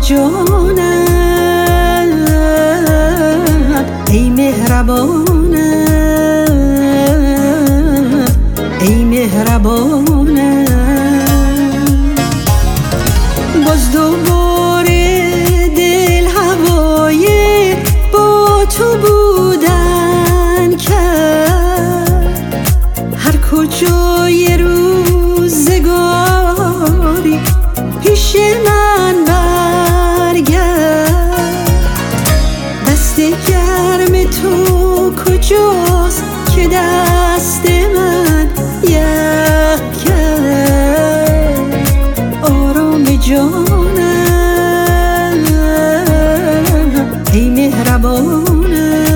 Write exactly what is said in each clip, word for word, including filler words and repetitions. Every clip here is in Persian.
جانم، ای مهربانم، ای مهربانم. باز دوباره دل هوای با تو بودن کرد، هر کجای روزگاری پیش من برگرد. دست گرم تو کجاست که دست من یخ کرد؟ آرام جانم، ای مهربانم،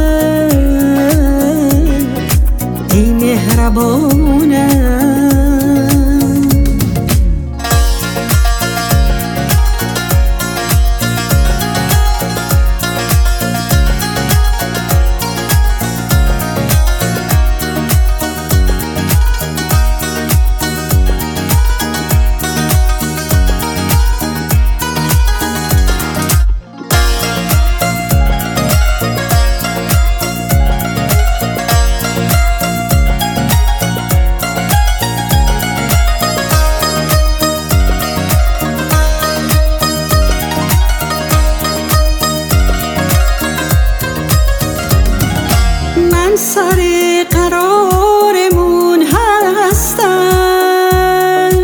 ای مهربانم. سر قرارمون هستم،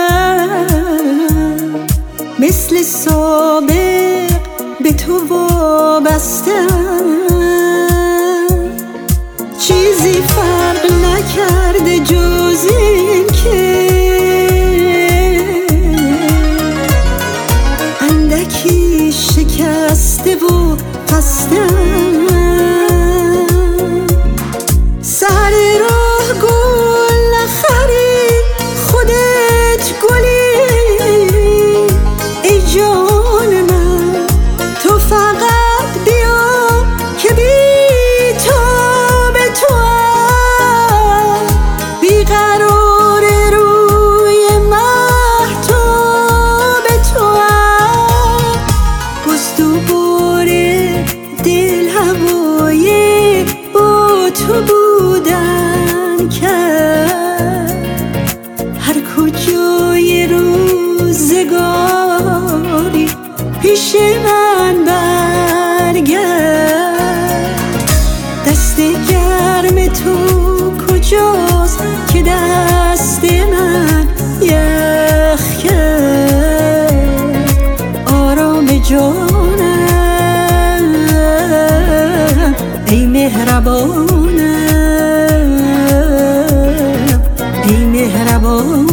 مثل سابق به تو وابستم. چیزی فرق نکرده جز این که اندکی شکسته و خستم. سر راه گل نخری، خودت گلی، ای جان من تو فقط بیا که بی تو به تو بیقرار روی مهتاب تو. باز دوباره دل هوای با تو بودن کرد، هر کجای روزگاری پیش من برگرد. دست گرم تو کجاست که دست من یخ کرد؟ آرام جانم، ای مهربانم، ای مهربان.